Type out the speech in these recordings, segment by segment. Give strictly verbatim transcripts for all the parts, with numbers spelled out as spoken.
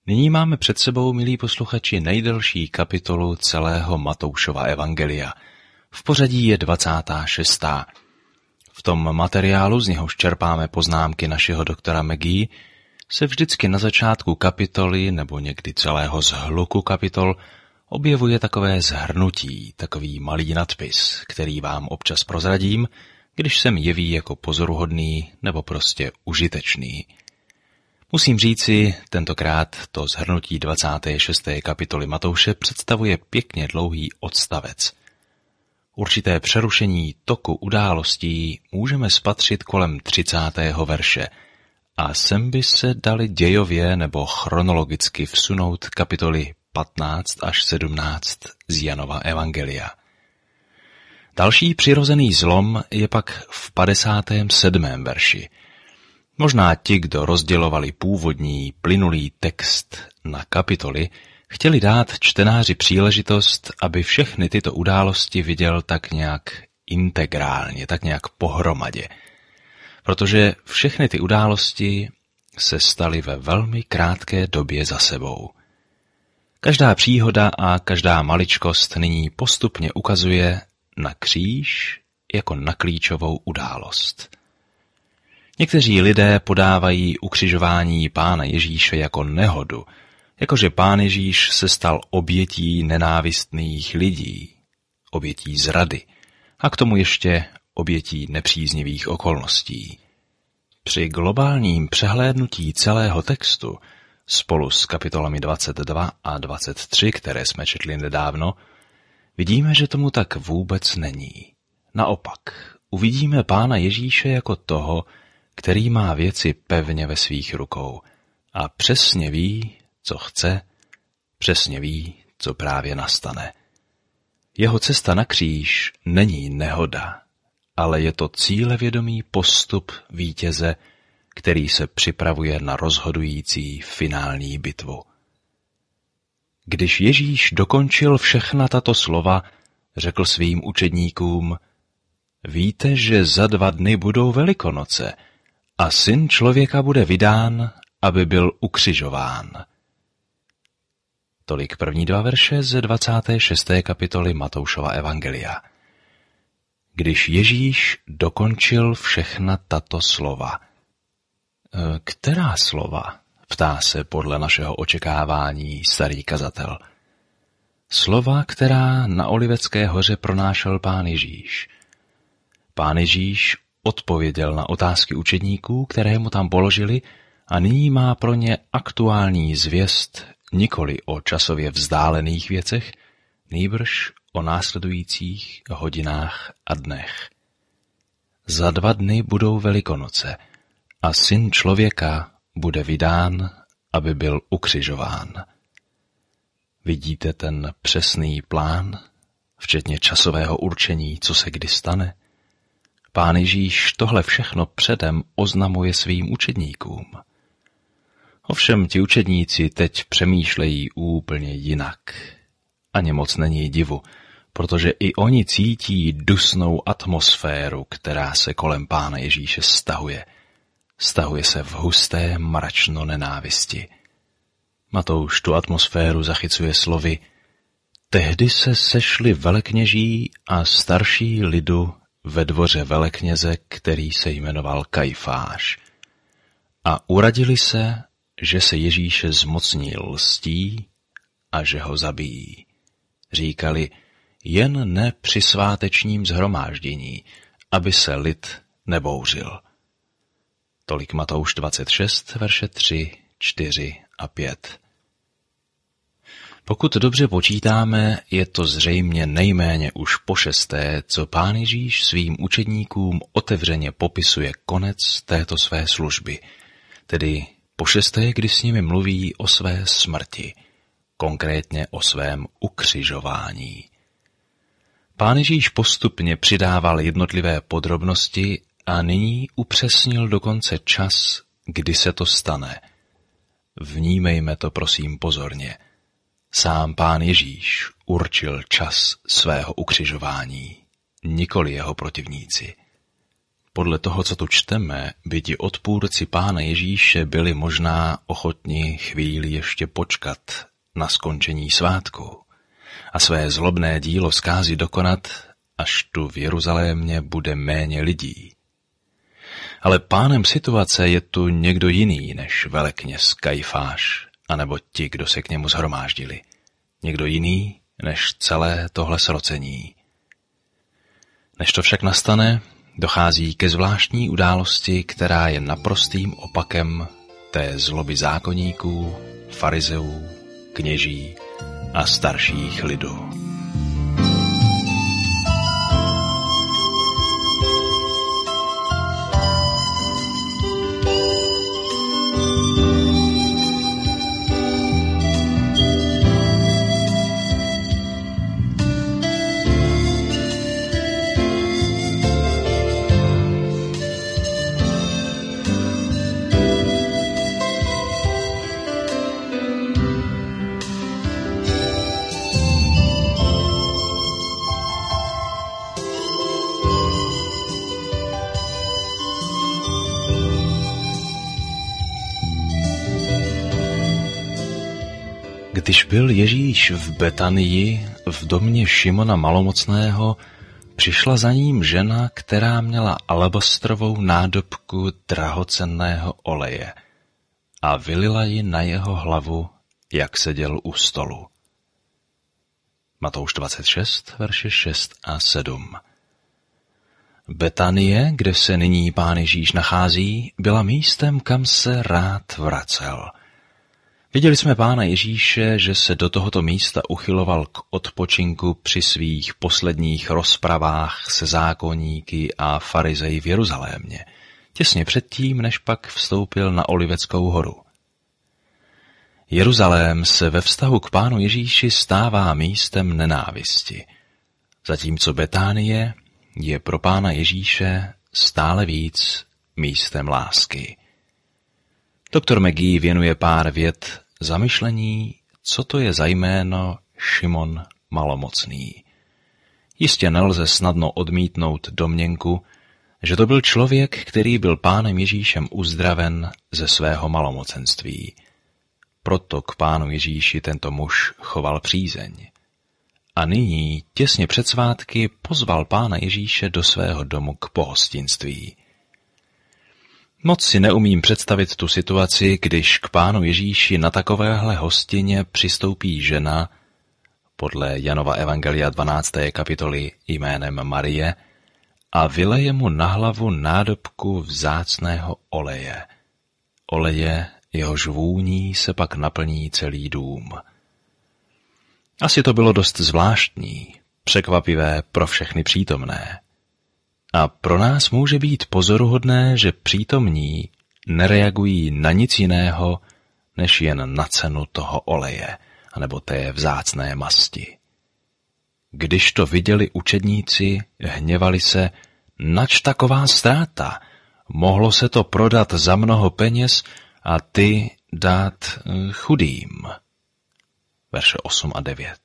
Nyní máme před sebou, milí posluchači, nejdelší kapitolu celého Matoušova evangelia. V pořadí je dvacátá šestá. V tom materiálu, z něhož čerpáme poznámky našeho doktora Maggie, se vždycky na začátku kapitoly nebo někdy celého zhluku kapitol objevuje takové shrnutí, takový malý nadpis, který vám občas prozradím, když se mi jeví jako pozoruhodný nebo prostě užitečný. Musím říci, tentokrát to shrnutí dvacáté šesté kapitoly Matouše představuje pěkně dlouhý odstavec. Určité přerušení toku událostí můžeme spatřit kolem třicátého verše a sem by se dali dějově nebo chronologicky vsunout kapitoly patnáct až sedmnáct z Janova evangelia. Další přirozený zlom je pak v padesátém sedmém verši. Možná ti, kdo rozdělovali původní plynulý text na kapitoly, chtěli dát čtenáři příležitost, aby všechny tyto události viděl tak nějak integrálně, tak nějak pohromadě. Protože všechny ty události se staly ve velmi krátké době za sebou. Každá příhoda a každá maličkost nyní postupně ukazuje na kříž jako na klíčovou událost. Někteří lidé podávají ukřižování Pána Ježíše jako nehodu, jakože Pán Ježíš se stal obětí nenávistných lidí, obětí zrady a k tomu ještě obětí nepříznivých okolností. Při globálním přehlédnutí celého textu spolu s kapitolami dvacet dva a dvacet tři, které jsme četli nedávno, vidíme, že tomu tak vůbec není. Naopak, uvidíme Pána Ježíše jako toho, který má věci pevně ve svých rukou a přesně ví, co chce, přesně ví, co právě nastane. Jeho cesta na kříž není nehoda, ale je to cílevědomý postup vítěze, který se připravuje na rozhodující finální bitvu. Když Ježíš dokončil všechna tato slova, řekl svým učedníkům: Víte, že za dva dny budou Velikonoce a Syn člověka bude vydán, aby byl ukřižován. Tolik první dva verše ze dvacáté šesté kapitoly Matoušova evangelia. Když Ježíš dokončil všechna tato slova. Která slova? Ptá se podle našeho očekávání starý kazatel. Slova, která na Olivecké hoře pronášel Pán Ježíš. Pán Ježíš odpověděl na otázky učedníků, které mu tam položili, a nyní má pro ně aktuální zvěst nikoli o časově vzdálených věcech, nýbrž o následujících hodinách a dnech. Za dva dny budou Velikonoce a Syn člověka bude vydán, aby byl ukřižován. Vidíte ten přesný plán, včetně časového určení, co se kdy stane? Pán Ježíš tohle všechno předem oznamuje svým učedníkům. Ovšem ti učedníci teď přemýšlejí úplně jinak. Ani moc není divu, protože i oni cítí dusnou atmosféru, která se kolem Pána Ježíše stahuje. Stahuje se v husté mračno nenávisti. Matouš tu atmosféru zachycuje slovy: Tehdy se sešli velekněží a starší lidu ve dvoře velekněze, který se jmenoval Kajfáš. A uradili se, že se Ježíše zmocní lstí a že ho zabijí. Říkali: jen ne při svátečním shromáždění, aby se lid nebouřil. Tolik Matouš dvacet šest, verše tři, čtyři a pět. Pokud dobře počítáme, je to zřejmě nejméně už po šesté, co Pán Ježíš svým učedníkům otevřeně popisuje konec této své služby, tedy po šesté, kdy s nimi mluví o své smrti, konkrétně o svém ukřižování. Pán Ježíš postupně přidával jednotlivé podrobnosti a nyní upřesnil dokonce čas, kdy se to stane. Vnímejme to prosím pozorně. Sám Pán Ježíš určil čas svého ukřižování, nikoli jeho protivníci. podle toho, co tu čteme, by ti odpůrci Pána Ježíše byli možná ochotni chvíli ještě počkat na skončení svátku a své zlobné dílo zkázy dokonat, až tu v Jeruzalémě bude méně lidí. Ale pánem situace je tu někdo jiný než velekněz Kajfáš, anebo ti, kdo se k němu shromáždili. Někdo jiný než celé tohle srocení. Než to však nastane, dochází ke zvláštní události, která je naprostým opakem té zloby zákoníků, farizeů, kněží a starších lidů. Když byl Ježíš v Betanii v domě Šimona Malomocného, přišla za ním žena, která měla alabastrovou nádobku drahocenného oleje a vylila ji na jeho hlavu, jak seděl u stolu. Matouš dvacet šest, verše šest a sedm. Betanie, kde se nyní Pán Ježíš nachází, byla místem, kam se rád vracel. Viděli jsme Pána Ježíše, že se do tohoto místa uchyloval k odpočinku při svých posledních rozpravách se zákonníky a farizeji v Jeruzalémě, těsně předtím, než pak vstoupil na Oliveckou horu. Jeruzalém se ve vztahu k Pánu Ježíši stává místem nenávisti, zatímco Betánie je pro Pána Ježíše stále víc místem lásky. Doktor McGee věnuje pár vět zamyšlení, co to je za jméno Šimon Malomocný. Jistě nelze snadno odmítnout domněnku, že to byl člověk, který byl Pánem Ježíšem uzdraven ze svého malomocenství. Proto k Pánu Ježíši tento muž choval přízeň. A nyní, těsně před svátky, pozval Pána Ježíše do svého domu k pohostinství. Moc si neumím představit tu situaci, když k Pánu Ježíši na takovéhle hostině přistoupí žena, podle Janova evangelia dvanácté kapitoly jménem Marie, a vyleje mu na hlavu nádobku vzácného oleje. Oleje, jehož vůní se pak naplní celý dům. Asi to bylo dost zvláštní, překvapivé pro všechny přítomné. A pro nás může být pozoruhodné, že přítomní nereagují na nic jiného, než jen na cenu toho oleje, anebo té vzácné masti. Když to viděli učedníci, hněvali se, nač taková ztráta, mohlo se to prodat za mnoho peněz a ty dát chudým. Verše osm a devět.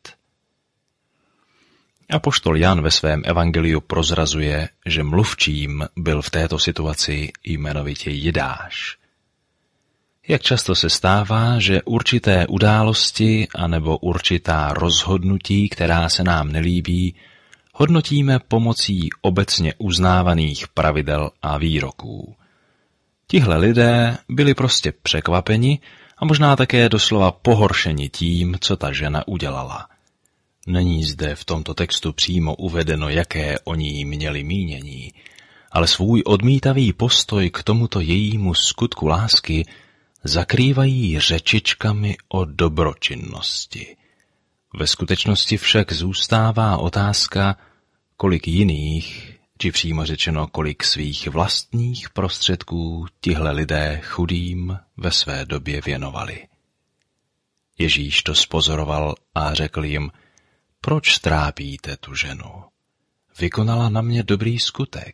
Apoštol Jan ve svém evangeliu prozrazuje, že mluvčím byl v této situaci jmenovitě Jidáš. Jak často se stává, že určité události anebo určitá rozhodnutí, která se nám nelíbí, hodnotíme pomocí obecně uznávaných pravidel a výroků. Tihle lidé byli prostě překvapeni a možná také doslova pohoršeni tím, co ta žena udělala. Není zde v tomto textu přímo uvedeno, jaké oni měli mínění, ale svůj odmítavý postoj k tomuto jejímu skutku lásky zakrývají řečičkami o dobročinnosti. Ve skutečnosti však zůstává otázka, kolik jiných, či přímo řečeno kolik svých vlastních prostředků tihle lidé chudým ve své době věnovali. Ježíš to spozoroval a řekl jim, proč trápíte tu ženu? Vykonala na mě dobrý skutek.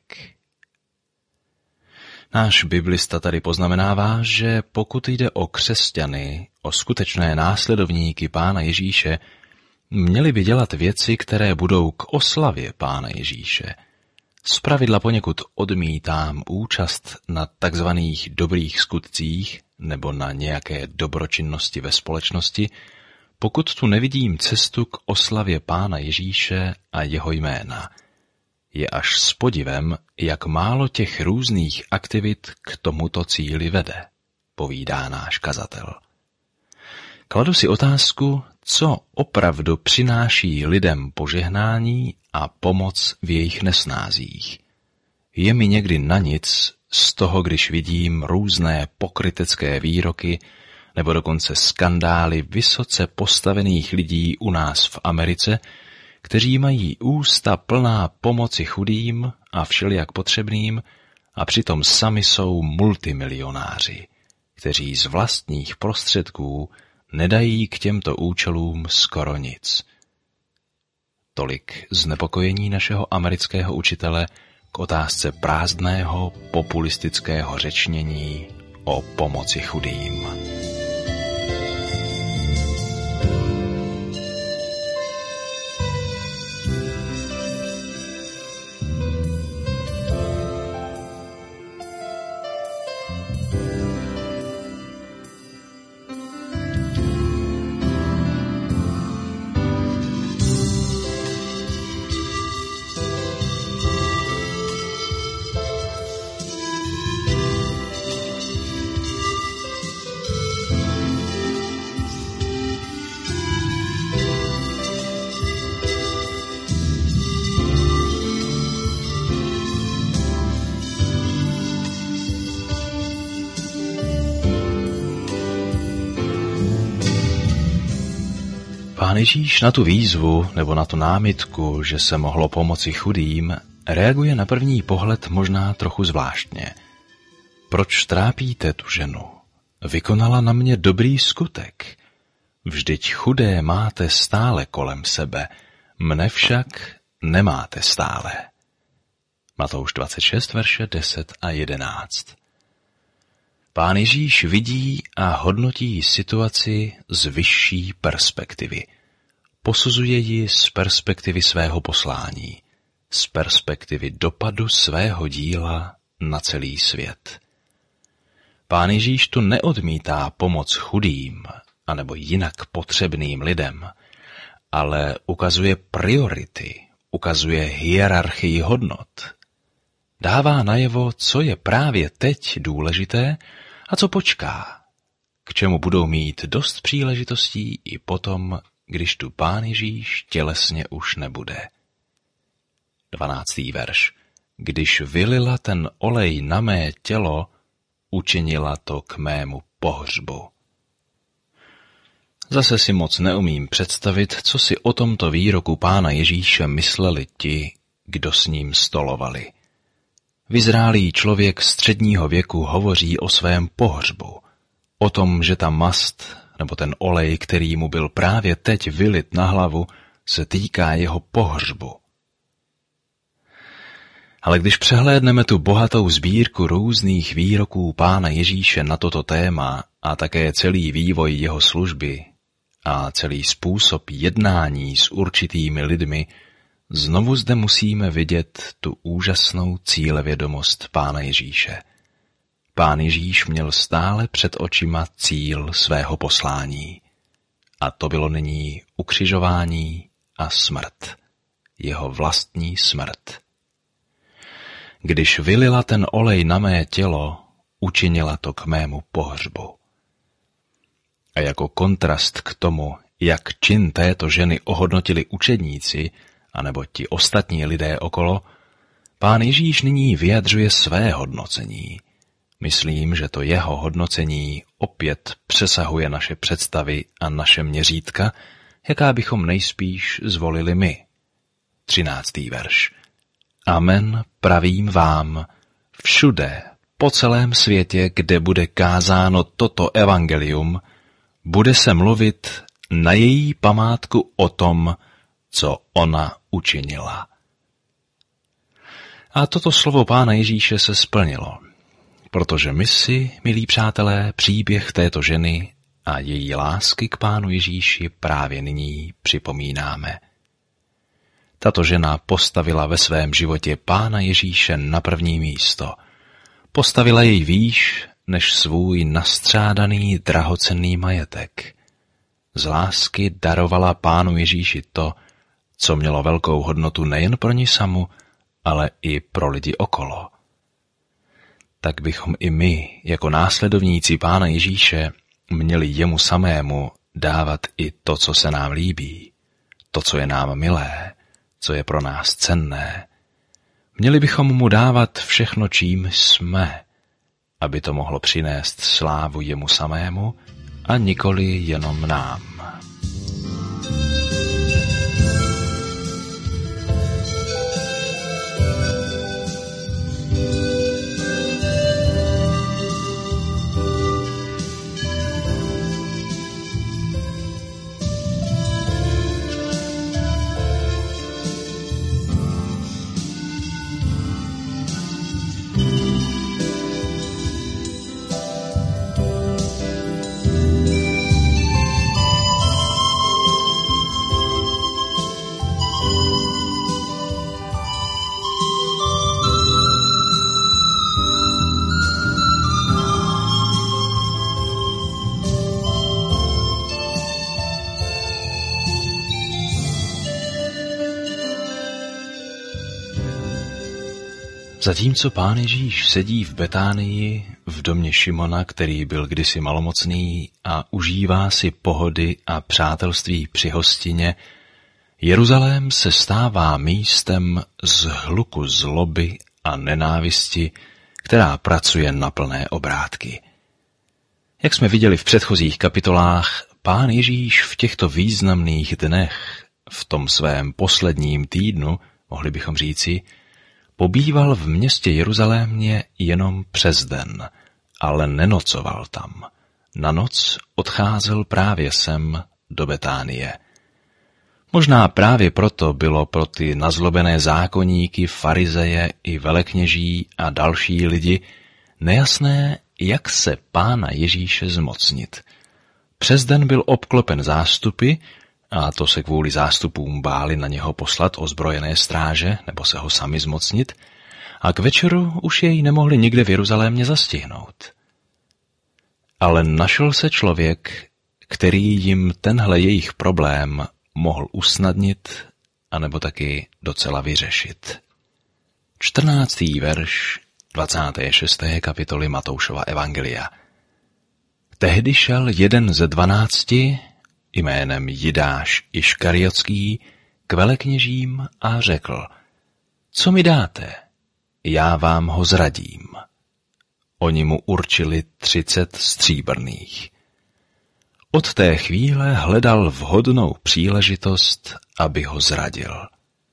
Náš biblista tady poznamenává, že pokud jde o křesťany, o skutečné následovníky Pána Ježíše, měli by dělat věci, které budou k oslavě Pána Ježíše. Zpravidla poněkud odmítám účast na takzvaných dobrých skutcích nebo na nějaké dobročinnosti ve společnosti, pokud tu nevidím cestu k oslavě Pána Ježíše a jeho jména. Je až s podivem, jak málo těch různých aktivit k tomuto cíli vede, povídá náš kazatel. Kladu si otázku, co opravdu přináší lidem požehnání a pomoc v jejich nesnázích. Je mi někdy na nic z toho, když vidím různé pokrytecké výroky nebo dokonce skandály vysoce postavených lidí u nás v Americe, kteří mají ústa plná pomoci chudým a všelijak potřebným a přitom sami jsou multimilionáři, kteří z vlastních prostředků nedají k těmto účelům skoro nic. Tolik znepokojení našeho amerického učitele k otázce prázdného populistického řečnění o pomoci chudým. Pán Ježíš na tu výzvu nebo na tu námitku, že se mohlo pomoci chudým, reaguje na první pohled možná trochu zvláštně. Proč trápíte tu ženu? Vykonala na mě dobrý skutek. Vždyť chudé máte stále kolem sebe, mne však nemáte stále. Matouš dvacet šest, verše deset a jedenáct. Pán Ježíš vidí a hodnotí situaci z vyšší perspektivy. Posuzuje ji z perspektivy svého poslání, z perspektivy dopadu svého díla na celý svět. Pán Ježíš tu neodmítá pomoc chudým anebo jinak potřebným lidem, ale ukazuje priority, ukazuje hierarchii hodnot. Dává najevo, co je právě teď důležité a co počká, k čemu budou mít dost příležitostí i potom, když tu Pán Ježíš tělesně už nebude. dvanáctý verš. Když vylila ten olej na mé tělo, učinila to k mému pohřbu. Zase si moc neumím představit, co si o tomto výroku Pána Ježíše mysleli ti, kdo s ním stolovali. Vyzrálý člověk středního věku hovoří o svém pohřbu, o tom, že ta mast nebo ten olej, který mu byl právě teď vylit na hlavu, se týká jeho pohřbu. Ale když přehlédneme tu bohatou sbírku různých výroků Pána Ježíše na toto téma a také celý vývoj jeho služby a celý způsob jednání s určitými lidmi, znovu zde musíme vidět tu úžasnou cílevědomost Pána Ježíše. Pán Ježíš měl stále před očima cíl svého poslání. A to bylo nyní ukřižování a smrt. Jeho vlastní smrt. Když vylila ten olej na mé tělo, učinila to k mému pohřbu. A jako kontrast k tomu, jak čin této ženy ohodnotili učedníci, anebo ti ostatní lidé okolo, Pán Ježíš nyní vyjadřuje své hodnocení. Myslím, že to jeho hodnocení opět přesahuje naše představy a naše měřítka, jaká bychom nejspíš zvolili my. třináctý verš. Amen, pravím vám, všude, po celém světě, kde bude kázáno toto evangelium, bude se mluvit na její památku o tom, co ona učinila. A toto slovo Pána Ježíše se splnilo, protože my si, milí přátelé, příběh této ženy a její lásky k Pánu Ježíši právě nyní připomínáme. Tato žena postavila ve svém životě Pána Ježíše na první místo. Postavila jej výš než svůj nastřádaný drahocenný majetek. Z lásky darovala Pánu Ježíši to, co mělo velkou hodnotu nejen pro ní samu, ale i pro lidi okolo. Tak bychom i my, jako následovníci Pána Ježíše, měli jemu samému dávat i to, co se nám líbí, to, co je nám milé, co je pro nás cenné. Měli bychom mu dávat všechno, čím jsme, aby to mohlo přinést slávu jemu samému a nikoli jenom nám. Zatímco Pán Ježíš sedí v Betánii v domě Šimona, který byl kdysi malomocný a užívá si pohody a přátelství při hostině, Jeruzalém se stává místem zhluku zloby a nenávisti, která pracuje na plné obrátky. Jak jsme viděli v předchozích kapitolách, Pán Ježíš v těchto významných dnech, v tom svém posledním týdnu, mohli bychom říci, pobýval v městě Jeruzalémě jenom přes den, ale nenocoval tam. Na noc odcházel právě sem do Betánie. Možná právě proto bylo pro ty nazlobené zákonníky, farizeje i velekněží a další lidi nejasné, jak se Pána Ježíše zmocnit. Přes den byl obklopen zástupy, a to se kvůli zástupům báli na něho poslat ozbrojené stráže nebo se ho sami zmocnit, a k večeru už jej nemohli nikde v Jeruzalémě zastihnout. Ale našel se člověk, který jim tenhle jejich problém mohl usnadnit anebo taky docela vyřešit. čtrnáctý verš dvacáté šesté kapitoly Matoušova evangelia. Tehdy šel jeden ze dvanácti, jménem Jidáš Iškariotský, k velekněžím a řekl: Co mi dáte? Já vám ho zradím. Oni mu určili třicet stříbrných. Od té chvíle hledal vhodnou příležitost, aby ho zradil.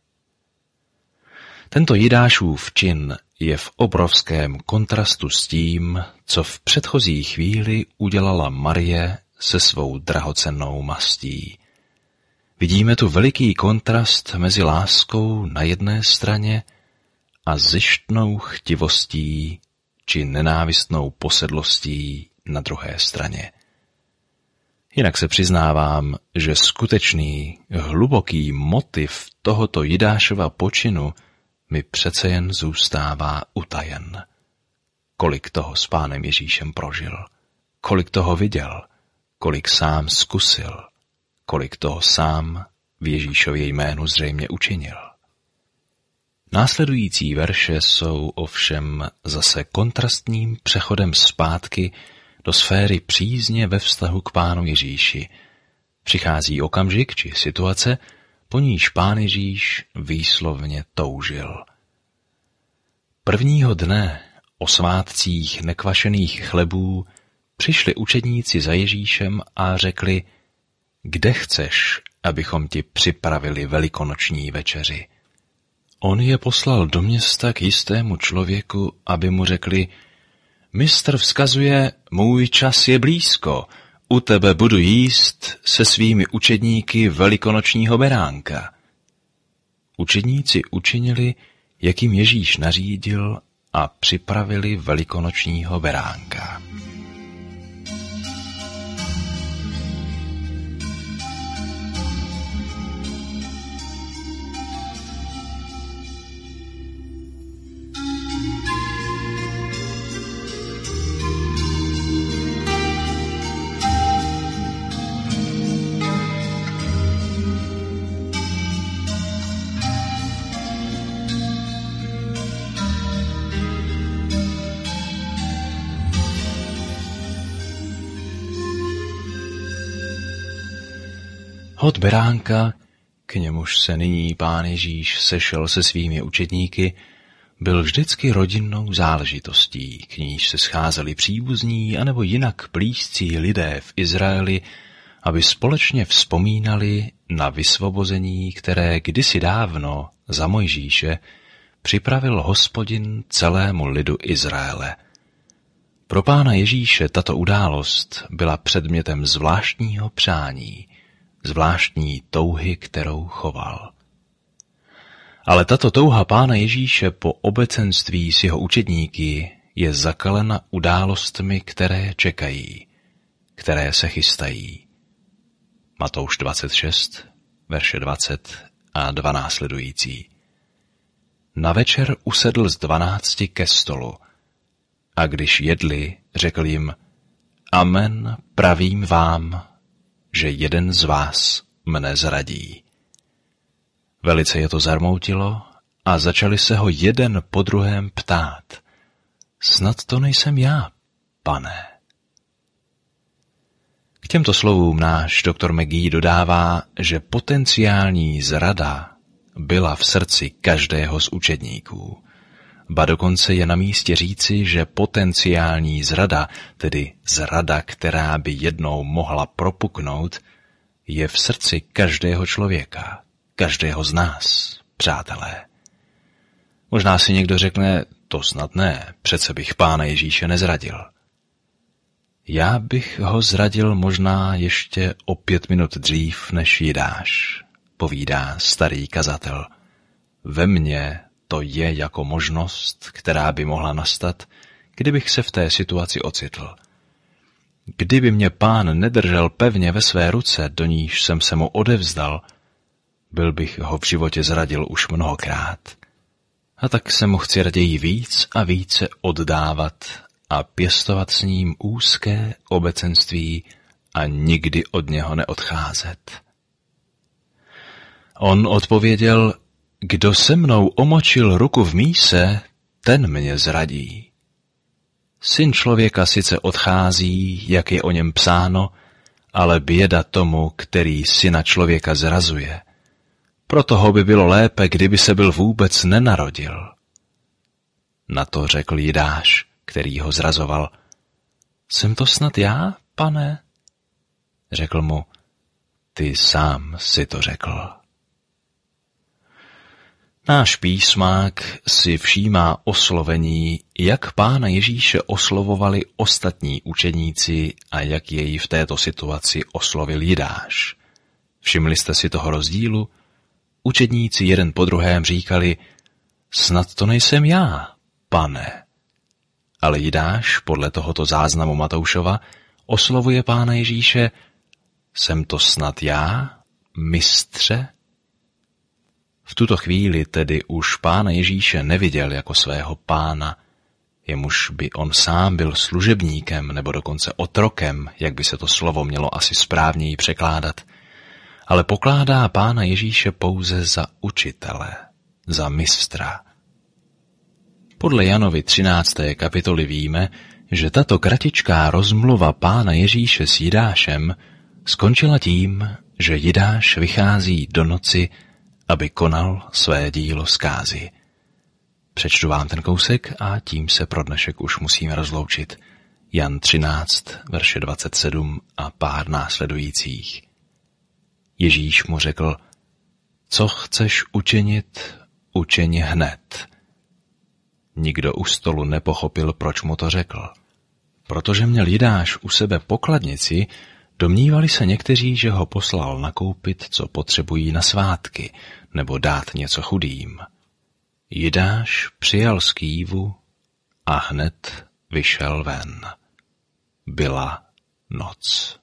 Tento Jidášův čin je v obrovském kontrastu s tím, co v předchozí chvíli udělala Marie se svou drahocennou mastí. Vidíme tu veliký kontrast mezi láskou na jedné straně a zištnou chtivostí či nenávistnou posedlostí na druhé straně. Jinak se přiznávám, že skutečný, hluboký motiv tohoto Jidášova počinu mi přece jen zůstává utajen. Kolik toho s Pánem Ježíšem prožil, kolik toho viděl, kolik sám zkusil, kolik toho sám v Ježíšově jménu zřejmě učinil. Následující verše jsou ovšem zase kontrastním přechodem zpátky do sféry přízně ve vztahu k Pánu Ježíši. Přichází okamžik či situace, po níž Pán Ježíš výslovně toužil. Prvního dne o svátcích nekvašených chlebů přišli učedníci za Ježíšem a řekli: Kde chceš, abychom ti připravili velikonoční večeři? On je poslal do města k jistému člověku, aby mu řekli: Mistr vzkazuje, můj čas je blízko, u tebe budu jíst se svými učedníky velikonočního beránka. Učedníci učinili, jak jim Ježíš nařídil, a připravili velikonočního beránka. Hod beránka, k němuž se nyní Pán Ježíš sešel se svými učedníky, byl vždycky rodinnou záležitostí, k níž se scházeli příbuzní anebo jinak blízcí lidé v Izraeli, aby společně vzpomínali na vysvobození, které kdysi dávno za Mojžíše připravil Hospodin celému lidu Izraele. Pro Pána Ježíše tato událost byla předmětem zvláštního přání, zvláštní touhy, kterou choval. Ale tato touha Pána Ježíše po obecenství s jeho učedníky je zakalena událostmi, které čekají, které se chystají. Matouš dvacet šest, verše dvacet a dva následující. Na večer usedl z dvanácti ke stolu a když jedli, řekl jim: Amen, pravím vám, že jeden z vás mne zradí. Velice je to zarmoutilo a začali se ho jeden po druhém ptát: Snad to nejsem já, Pane? K těmto slovům náš doktor McGee dodává, že potenciální zrada byla v srdci každého z učedníků. Ba dokonce je na místě říci, že potenciální zrada, tedy zrada, která by jednou mohla propuknout, je v srdci každého člověka, každého z nás, přátelé. Možná si někdo řekne: to snad ne, přece bych Pána Ježíše nezradil. Já bych ho zradil možná ještě o pět minut dřív než Jidáš, povídá starý kazatel. Ve mně to je jako možnost, která by mohla nastat, kdybych se v té situaci ocitl. Kdyby mě Pán nedržel pevně ve své ruce, do níž jsem se mu odevzdal, byl bych ho v životě zradil už mnohokrát. A tak se mu chci raději víc a více oddávat a pěstovat s ním úzké obecenství a nikdy od něho neodcházet. On odpověděl: Kdo se mnou omočil ruku v míse, ten mě zradí. Syn člověka sice odchází, jak je o něm psáno, ale běda tomu, který syna člověka zrazuje. Proto ho by bylo lépe, kdyby se byl vůbec nenarodil. Na to řekl Jidáš, který ho zrazoval: Jsem to snad já, Pane? Řekl mu: Ty sám si to řekl. Náš písmák si všímá oslovení, jak Pána Ježíše oslovovali ostatní učedníci a jak jej v této situaci oslovil Jidáš. Všimli jste si toho rozdílu? Učedníci jeden po druhém říkali: Snad to nejsem já, Pane. Ale Jidáš podle tohoto záznamu Matoušova oslovuje Pána Ježíše: Jsem to snad já, mistře? V tuto chvíli tedy už Pána Ježíše neviděl jako svého pána, jemuž by on sám byl služebníkem nebo dokonce otrokem, jak by se to slovo mělo asi správněji překládat, ale pokládá Pána Ježíše pouze za učitele, za mistra. Podle Janovy třinácté kapitoly víme, že tato kratičká rozmluva Pána Ježíše s Jidášem skončila tím, že Jidáš vychází do noci, aby konal své dílo zkázy. Přečtu vám ten kousek a tím se pro dnešek už musíme rozloučit. Jan třináct, verše dvacet sedm a pár následujících. Ježíš mu řekl: Co chceš učinit, učiň hned. Nikdo u stolu nepochopil, proč mu to řekl. Protože měl Jidáš u sebe pokladnici, domnívali se někteří, že ho poslal nakoupit, co potřebují na svátky, nebo dát něco chudým. Jidáš přijal skývu a hned vyšel ven. Byla noc.